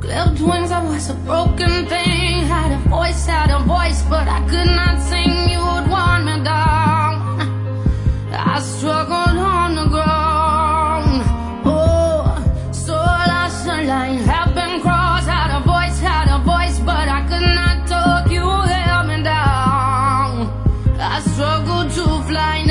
Left wings, I was a broken thing. Had a voice, but I could not sing. You would want me down. I struggled on the ground. Oh, so lost a line, have been crossed. Had a voice, but I could not talk. You held me down. I struggled to fly.